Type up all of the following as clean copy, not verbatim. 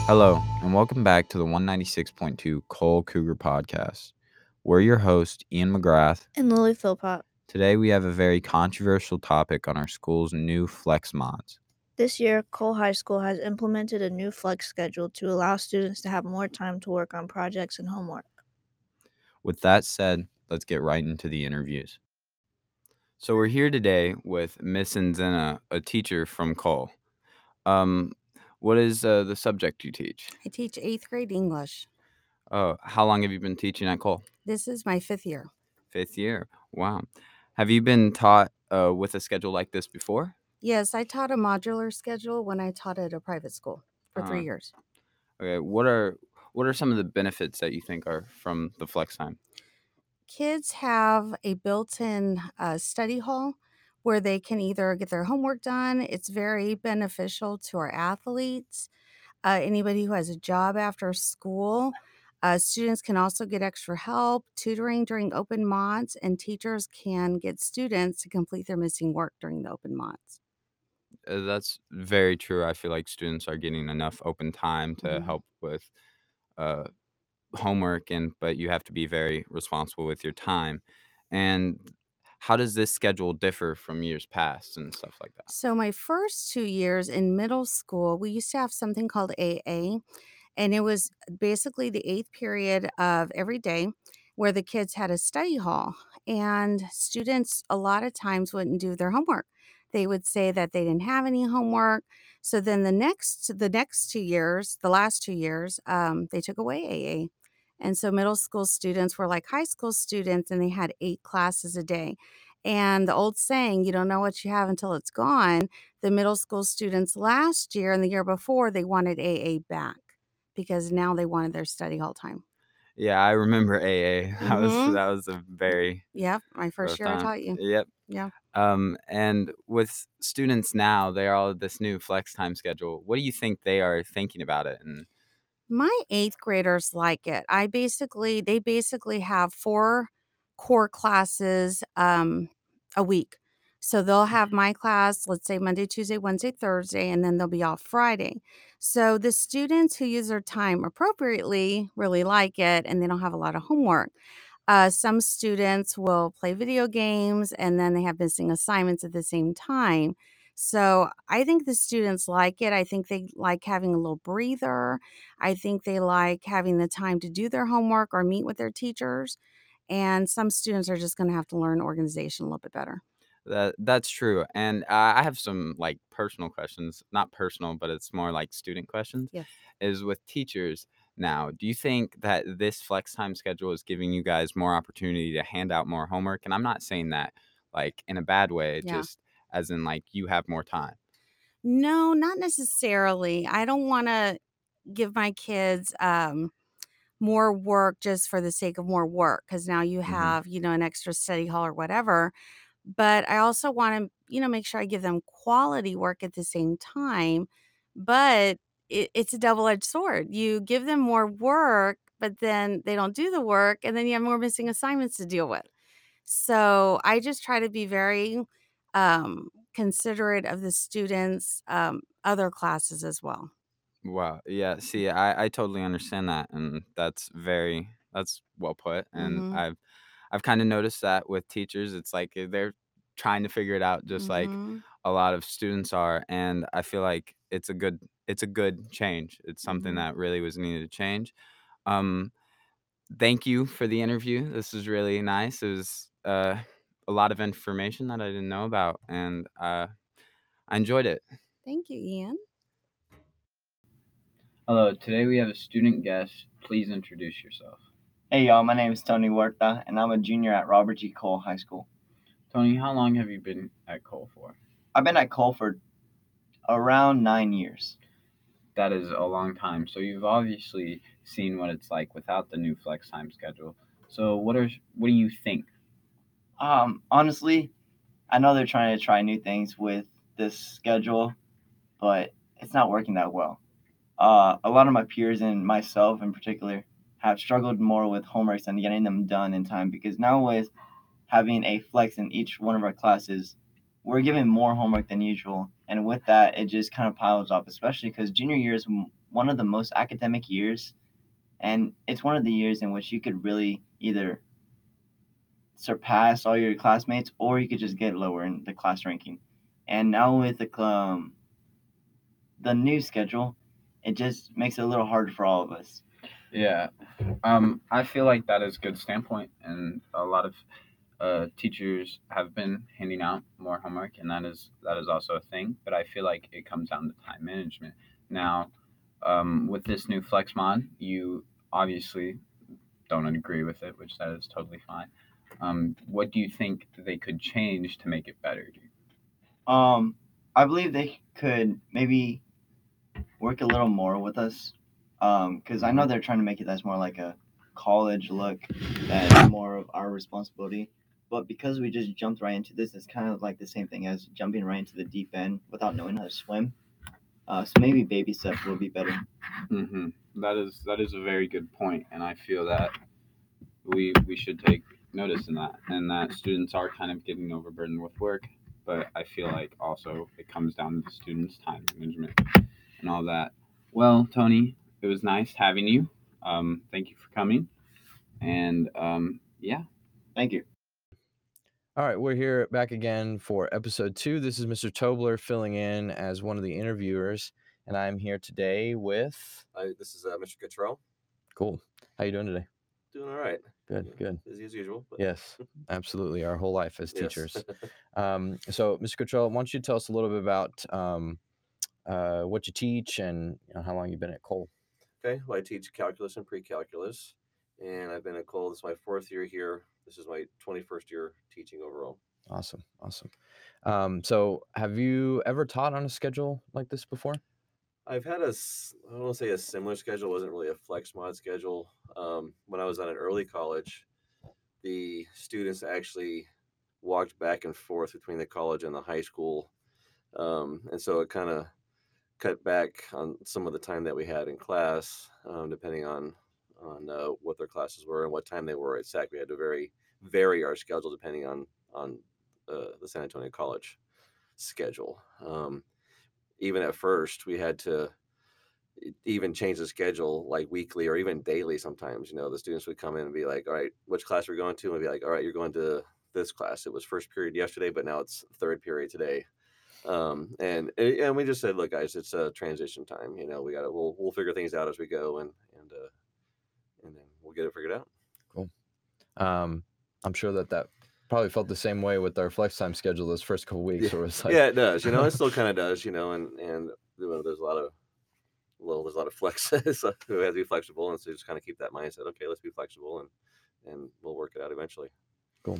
Hello, and welcome back to the 196.2 Cole Cougar podcast. We're your hosts, Ian McGrath. And Lily Philpott. Today, we have a very controversial topic on our school's new flex mods. This year, Cole High School has implemented a new flex schedule to allow students to have more time to work on projects and homework. With that said, let's get right into the interviews. So, we're here today with Miss Nzena, a teacher from Cole. What is the subject you teach? I teach 8th grade English. How long have you been teaching at Cole? This is my 5th year. 5th year. Wow. Have you been taught with a schedule like this before? Yes, I taught a modular schedule when I taught at a private school for 3 years. Okay, what are some of the benefits that you think are from the flex time? Kids have a built-in study hall where they can either get their homework done. It's very beneficial to our athletes, anybody who has a job after school. Students can also get extra help, tutoring during open mods, and teachers can get students to complete their missing work during the open mods. That's very true. I feel like students are getting enough open time to Mhm. help with uh, homework, but you have to be very responsible with your time. And how does this schedule differ from years past and stuff like that? So my first 2 years in middle school, we used to have something called AA, and it was basically the 8th period of every day where the kids had a study hall, and students a lot of times wouldn't do their homework. They would say that they didn't have any homework. So then the next 2 years, the last 2 years, they took away AA. And so middle school students were like high school students, and they had 8 classes a day. And the old saying, "You don't know what you have until it's gone," the middle school students last year and the year before, they wanted AA back because now they wanted their study hall time. Yeah, I remember AA. That was Mhm. that was a very Yep, my first rough year I time. taught you. Yep. Yeah. And with students now, they are all this new flex time schedule. What do you think they are thinking about it? And My 8th graders like it. They basically have 4 core classes, a week. So they'll have my class, let's say Monday, Tuesday, Wednesday, Thursday, and then they'll be off Friday. So the students who use their time appropriately really like it, and they don't have a lot of homework. Some students will play video games and then they have missing assignments at the same time. So I think the students like it. I think they like having a little breather. I think they like having the time to do their homework or meet with their teachers. And some students are just going to have to learn organization a little bit better. that's true. And I have some like personal questions, not personal, but it's more like student questions. Yes. Is with teachers now, do you think that this flex time schedule is giving you guys more opportunity to hand out more homework? And I'm not saying that like in a bad way, Yeah. just as in like you have more time. No, not necessarily. I don't want to give my kids more work just for the sake of more work because now you Hmm. have, an extra study hall or whatever. But I also want to, make sure I give them quality work at the same time. But it's a double edged sword. You give them more work, but then they don't do the work, and then you have more missing assignments to deal with. So I just try to be very considerate of the students' other classes as well. Wow. Yeah. See, I totally understand that, and that's well put. And Mm-hmm. I've kind of noticed that with teachers, it's like they're trying to figure it out, just like Mm-hmm. a lot of students are. And I feel like it's a good change. It's something Mm-hmm. that really was needed to change. Um, Thank you for the interview. This was really nice. It was a lot of information that I didn't know about, and I enjoyed it. Thank you, Ian. Hello, today we have a student guest. Please introduce yourself. Hey y'all, my name is Tony Huerta, and I'm a junior at Robert G. Cole High School. Tony, how long have you been at Cole for? I've been at Cole for around 9 years. That is a long time. So you've obviously seen what it's like without the new flex time schedule. So what do you think? Honestly, I know they're trying to try new things with this schedule, but it's not working that well. A lot of my peers and myself in particular have struggled more with homeworks and getting them done in time because now with having a flex in each one of our classes, we're given more homework than usual. And with that, it just kind of piles up, especially because junior year is one of the most academic years, and it's one of the years in which you could really either surpass all your classmates or you could just get lower in the class ranking. And now with the new schedule, it just makes it a little harder for all of us. Yeah. I feel like that is a good standpoint, and a lot of teachers have been handing out more homework, and that is also a thing. But I feel like it comes down to time management. Now, with this new flex mod, you obviously don't agree with it, which that is totally fine. What do you think they could change to make it better? I believe they could maybe work a little more with us, because I know they're trying to make it that's more like a college look, that's more of our responsibility. But because we just jumped right into this, it's kind of like the same thing as jumping right into the deep end without knowing how to swim. So maybe baby steps will be better. Mm-hmm. That is a very good point, and I feel that we should take notice in that, and that students are kind of getting overburdened with work. But I feel like also it comes down to the students' time management and all that. Well, Tony, it was nice having you. Thank you for coming, and yeah. Thank you. All right, we're here back again for episode 2. This is Mr. Tobler filling in as one of the interviewers, and I'm here today with. This is Mr. Cottrell. Cool. How you doing today? Doing all right. Good, good. Busy as usual. But... Yes, absolutely. Our whole life as Yes. teachers. So, Mr. Cottrell, why don't you tell us a little bit about what you teach and how long you've been at Cole? Okay. Well, I teach calculus and pre-calculus, and I've been at Cole. This is my 4th year here. This is my 21st year teaching overall. Awesome. So, have you ever taught on a schedule like this before? I've had I don't want to say a similar schedule. It wasn't really a flex mod schedule. When I was at an early college, the students actually walked back and forth between the college and the high school. And so it kind of cut back on some of the time that we had in class, depending on what their classes were and what time they were at SAC. We had to vary our schedule depending on the San Antonio College schedule. Even at first, we had to even change the schedule like weekly or even daily sometimes. The students would come in and be like, all right, which class are we going to? And we'd be like, all right, you're going to this class. It was first period yesterday, but now it's third period today. And we just said, look, guys, it's a transition time. We'll figure things out as we go, and then we'll get it figured out. Cool. I'm sure that probably felt the same way with our flex time schedule those first couple weeks. Where it's like, yeah, it does. It still kind of does. And there's a lot of flex. So we have to be flexible, and so just kind of keep that mindset. Okay, let's be flexible, and we'll work it out eventually. Cool.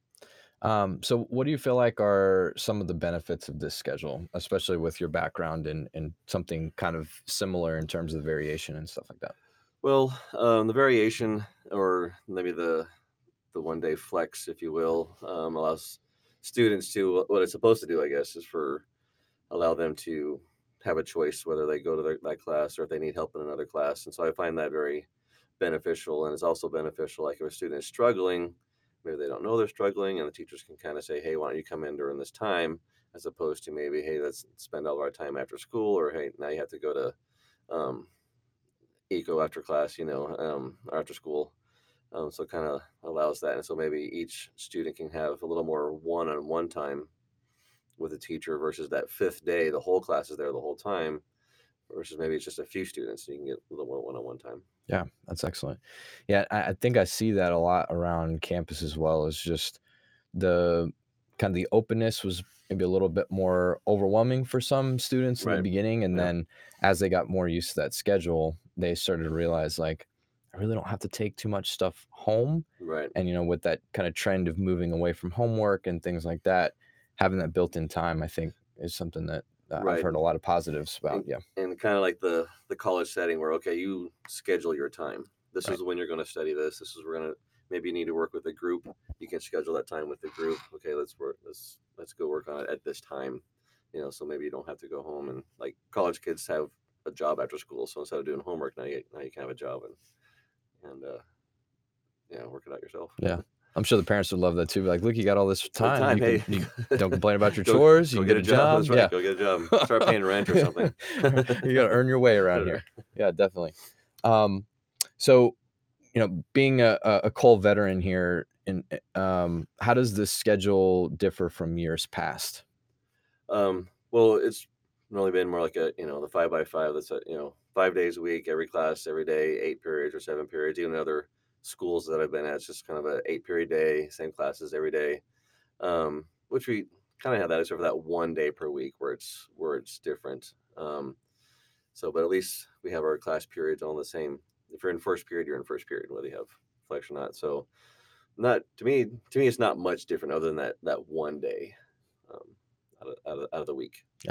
So what do you feel like are some of the benefits of this schedule, especially with your background and something kind of similar in terms of variation and stuff like that? Well, the variation, or maybe the 1-day flex, if you will, allows students to, what it's supposed to do, I guess, is allow them to have a choice whether they go to that class or if they need help in another class. And so I find that very beneficial. And it's also beneficial, like if a student is struggling, maybe they don't know they're struggling, and the teachers can kind of say, hey, why don't you come in during this time, as opposed to maybe, hey, let's spend all our time after school, or hey, now you have to go to eco after class, or after school. So it kind of allows that. And so maybe each student can have a little more one-on-one time with a teacher versus that 5th day, the whole class is there the whole time, versus maybe it's just a few students, so you can get a little more one-on-one time. Yeah, that's excellent. Yeah, I think I see that a lot around campus as well. It's just the kind of the openness was maybe a little bit more overwhelming for some students in the Right. beginning. And Yeah. then as they got more used to that schedule, they started to realize like, I really don't have to take too much stuff home. Right. And, with that kind of trend of moving away from homework and things like that, having that built-in time, I think is something that I've Right. heard a lot of positives about. Yeah. And kind of like the college setting where, okay, you schedule your time. This Right. is when you're going to study this. This is we're going to, maybe you need to work with a group. You can schedule that time with the group. Okay, let's go work on it at this time. So maybe you don't have to go home, and like college kids have a job after school. So instead of doing homework, now you can have a job and work it out yourself. Yeah. I'm sure the parents would love that too. Be like, look, you got all this time. Time, You hey, don't complain about your go chores. You go can get get a a job. job. That's right. Yeah. Go get a job. Start paying rent or something. You got to earn your way around here. Yeah, definitely. So, being a Cole veteran here, how does this schedule differ from years past? Well, it's normally been more like the 5x5. That's 5 days a week, every class, every day, 8 periods or 7 periods. Even other schools that I've been at, it's just kind of a 8 period day, same classes every day. Which we kind of have that except for that 1 day per week where it's different. But at least we have our class periods all the same. If you're in first period, you're in first period, whether you have flex or not. So not to me, it's not much different other than that 1 day out of the week. Yeah.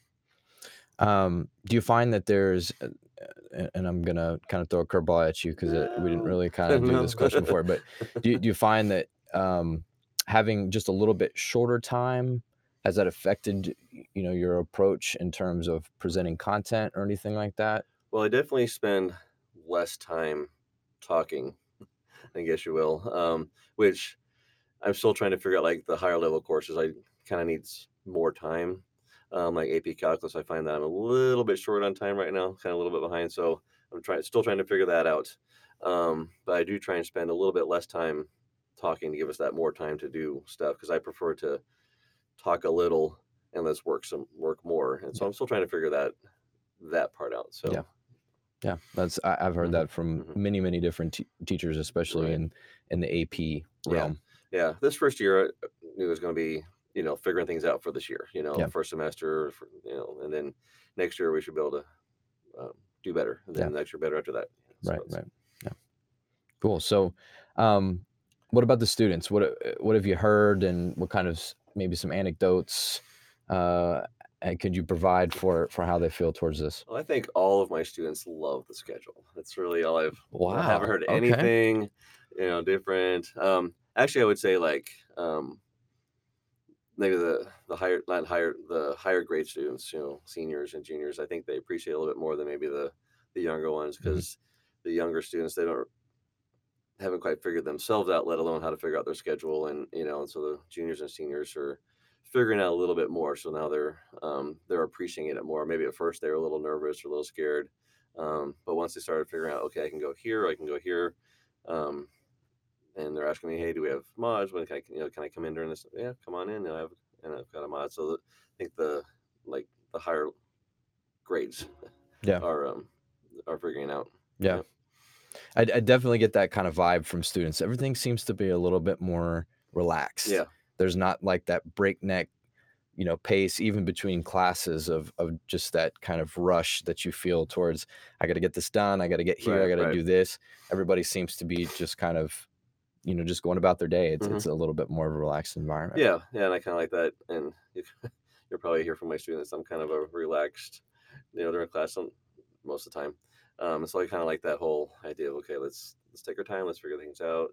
Do you find that there's, and I'm gonna kind of throw a curveball at you because we didn't really kind of do this question before, but do you find that having just a little bit shorter time, has that affected your approach in terms of presenting content or anything like that? Well, I definitely spend less time talking, I guess you will, which I'm still trying to figure out, like, the higher level courses. I kinda needs more time, like AP Calculus, I find that I'm a little bit short on time right now, kinda a little bit behind, so I'm still trying to figure that out. But I do try and spend a little bit less time talking to give us that more time to do stuff because I prefer to talk a little and let's work more, and so I'm still trying to figure that part out, so Yeah. Yeah, I've heard that from mhm. many, many different teachers, especially Right. in the AP Yeah. realm. Yeah, this first year, I knew it was gonna be, figuring things out for this year, Yeah. first semester, and then next year we should be able to, do better, and Yeah. then next year better after that. So Right, it's right. Yeah. Cool. So, what about the students? What have you heard, and what kind of maybe some anecdotes could you provide for how they feel towards this? Well, I think all of my students love the schedule. That's really all I haven't Wow. heard Okay. anything, different. Actually, I would say, like, maybe the higher grade students, seniors and juniors, I think they appreciate a little bit more than maybe the younger ones Mhm. because the younger students they haven't quite figured themselves out, let alone how to figure out their schedule, and so the juniors and seniors are figuring out a little bit more. So now they're appreciating it more. Maybe at first they were a little nervous or a little scared, but once they started figuring out, okay, I can go here, I can go here. Um, and they're asking me, "Hey, do we have mods? When can I come in during this?" Yeah, come on in. I've got a mod. So I think the higher grades Yeah. are figuring it out. Yeah. Yep. I definitely get that kind of vibe from students. Everything seems to be a little bit more relaxed. Yeah. There's not like that breakneck, pace even between classes of just that kind of rush that you feel towards, I got to get this done. I got to get here. I got to Right. do this. Everybody seems to be just kind of, just going about their day. It's Mhm. a little bit more of a relaxed environment. Yeah, and I kind of like that. And you'll probably hear from my students, I'm kind of a relaxed, during class most of the time. So I kind of like that whole idea of, okay, let's take our time, let's figure things out.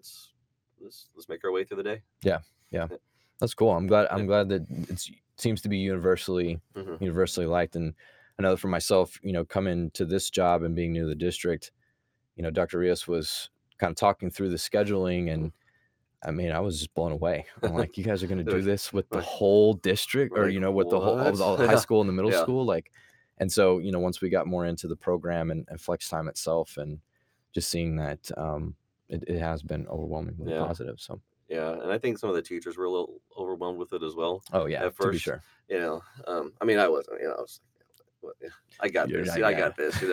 Let's make our way through the day. Yeah. Yeah. That's cool. I'm glad Yeah. that seems to be universally Mhm. liked. And I know for myself, coming to this job and being new to the district, Dr. Rios was kind of talking through the scheduling, and I mean, I was just blown away. I'm like, you guys are going to do Like, this with the we're whole district, or like, with the whole what? all the high school and the middle Yeah. school, like. And so, once we got more into the program and flex time itself, and just seeing that, it has been overwhelmingly Yeah. positive. So, Yeah, and I think some of the teachers were a little overwhelmed with it as well oh yeah, at to be first. sure. I mean, I wasn't. I was like, "What, I got You're this. not, I yeah. got this.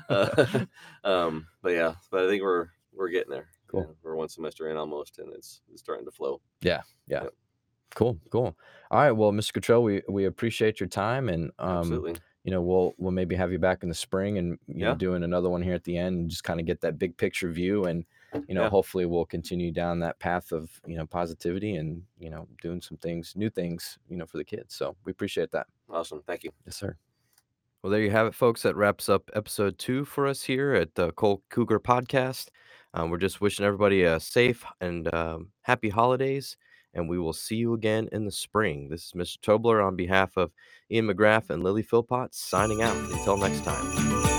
But yeah, but I think we're getting there. Cool. We're one semester in almost, and it's starting to flow. Yeah. Yep. Cool. All right. Well, Mr. Cottrell, we appreciate your time, and Absolutely. we'll maybe have you back in the spring, and Yeah. doing another one here at the end, and just kind of get that big picture view, and Yeah. hopefully we'll continue down that path of positivity, and doing some new things for the kids. So we appreciate that. Awesome. Thank you. Yes, sir. Well, there you have it, folks. That wraps up episode 2 for us here at the Cole Cougar Podcast. We're just wishing everybody a safe and happy holidays, and we will see you again in the spring. This is Mr. Tobler on behalf of Ian McGrath and Lily Philpott signing out. Until next time.